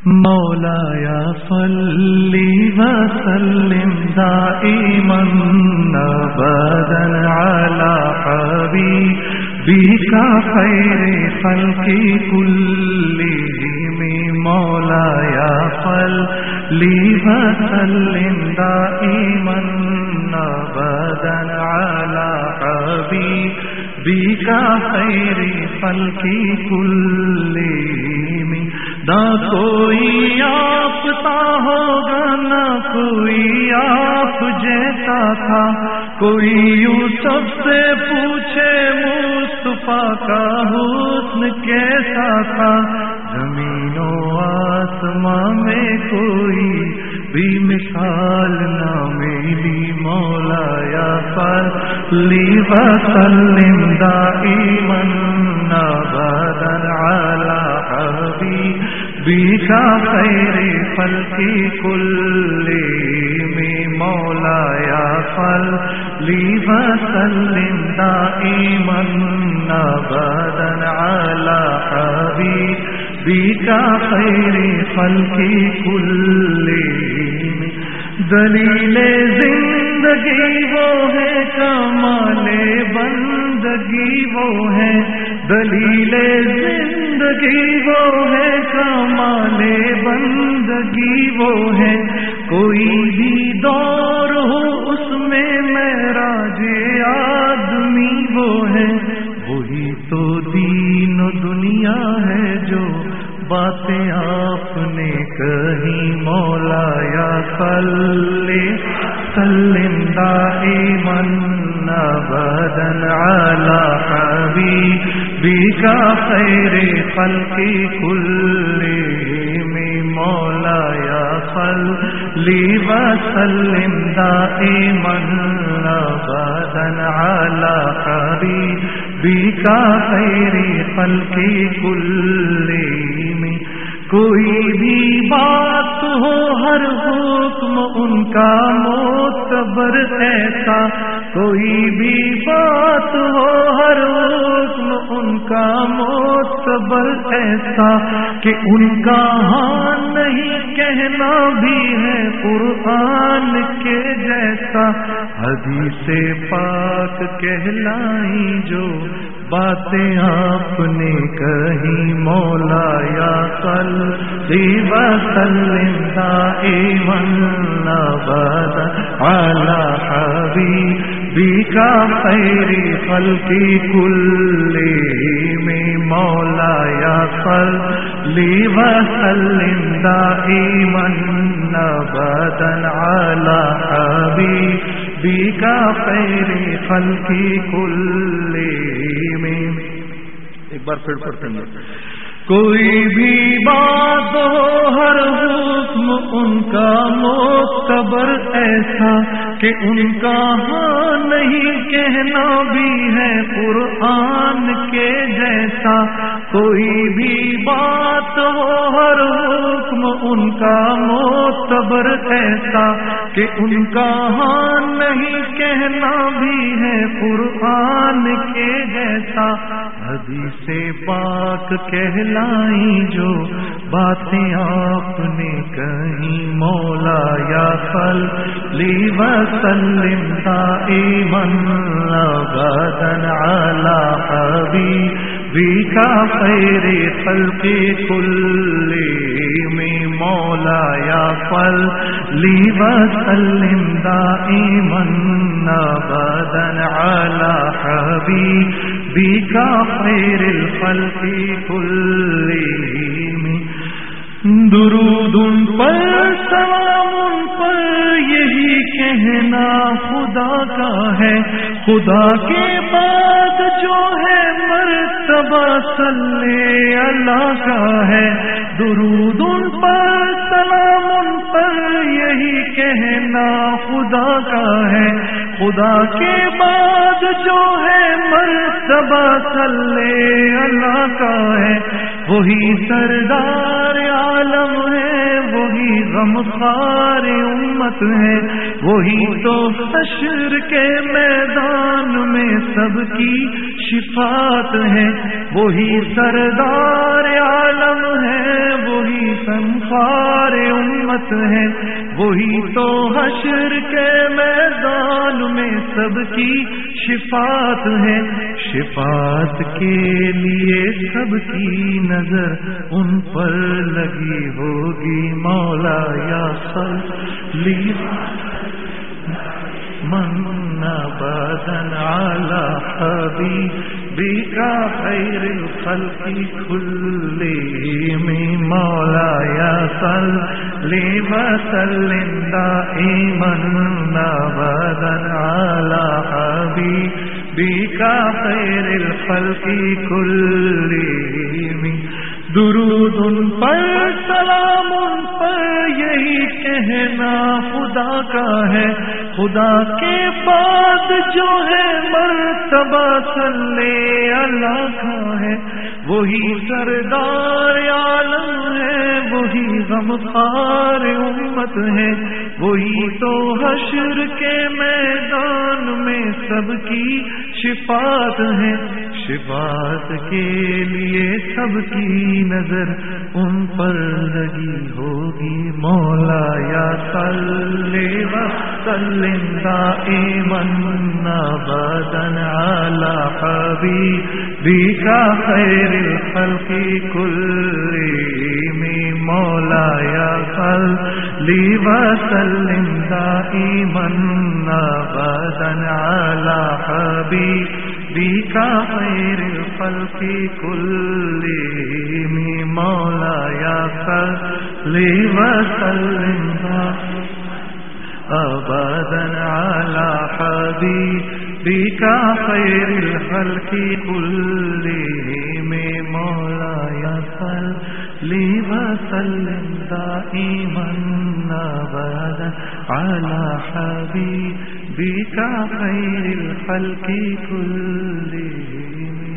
مولایا صلی وسلم دائما ابدا علی حبیبک خیر خلق کلہم مولایا صلی وسلم دائما ابدا علی حبیبک خیر خلق کلہم نہ کوئی آپتا ہوگا نہ کوئی آپ جیسا تھا، کوئی یوسف سے پوچھے مصطفیٰ کا حسن کیسا تھا، زمین و آسمان میں کوئی بھی مثال نہ ملی، مولایا صلی وسلم دائما ابدا علی حبیبک خیر خلق کلہم مولایا صلی وسلم دائما ابدا علی حبیبک خیر خلق کلہم دلیل زندگی وہ ہے، کمال بندگی وہ ہے، دلیل زندگی وہ ہے، کمال بندگی وہ ہے، کوئی بھی دور ہو اس میں معراج آدمی وہ ہے، وہی تو دین و دنیا ہے جو باتیں آپ نے کہی، مولایا صلی وسلم دائما ابدا علی حبیبک خیر خلق کلہم مولایا صلی وسلم دائما ابدا علی حبیبک خیر خلق کلہم کوئی بھی بات ہو ہر حکم ان کا معتبر ایسا، کوئی بھی بات ہو ہر حکم ان کا معتبر ایسا کہ ان کا ہاں نہیں کہنا بھی ہے قرآن کے جیسا، حدیث پاک کہلائی جو باتیں آپ نے کہی، مولایا صلی وسلم دائما ابدا علی حبیبک خیر خلق کلہم مولایا صلی وسلم دائما ابدا علی حبیبک خیر خلق کلہم۔ ایک بار پھر پڑھتے ہیں، کوئی بھی بات ہو ہر حکم ان کا معتبر ایسا کہ ان کا ہاں نہیں کہنا بھی ہے قرآن کے جیسا، کوئی بھی بات ہو ہر حکم ان کا معتبر ایسا کہ ان کا ہاں نہیں کہنا بھی ہے قرآن کے جیسا، حدیث پاک کہلائی جو باتیں آپ نے کہیں، مولایا صلی وسلم دائما ابدا علی حبیبک خیر خلق کلہم مولایا صلی وسلم دائما ابدا علی حبیبک خیر الخلق کلہم۔ درود ان پر سلام ان پر یہی کہنا خدا کا ہے، خدا کے بعد جو ہے مرتبہ صلی اللہ کا ہے، درود ان پر سلام ان پر یہی کہنا خدا کا ہے، خدا کے بعد جو ہے مرتبہ صلی اللہ کا ہے، وہی سردار عالم ہے، وہی غمخوار امت ہے، وہی تو حشر کے میدان میں سب کی شفاعت ہے، وہی سردار عالم ہے، وہی غمخوار امت ہے، وہی تو حشر کے میدان میں سب کی شفاعت ہے، شفاعت کے لیے سب کی نظر ان پر لگی ہوگی، مولا یا صلی من ابداً علی حبیبک خیر الخلق کلہم، مولا یا صلی وسلم دائما ابداً علی حبیبک خیر الخلق کلہم، درود ان پر سلام ان پر یہی کہنا خدا کا ہے، خدا کے بعد جو ہے مرتبہ صلی اللہ کا ہے، وہی سردار عالم ہے، وہی غمخوار امت ہے، وہی تو حشر کے میدان میں سب کی شفاعت ہے، شفاعت کے لیے سب کی نظر ان پر لگی ہوگی، مولا یا صلی وسلم دائما ابدا علی حبیبک خیر الخلق کلہم، مولا یا صلی وسلم دائما ابدا علی حبیبک خیر الخلق کلہم، مولا یا صلی وسلم ابدا علی حبیبک خیر الخلق کلہم، مولا یا صلی وسلم دائما ابدا علی حبیبک خیر الخلق کلہم۔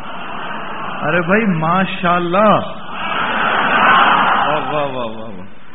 ارے بھائی ماشاءاللہ، واہ واہ واہ واہ،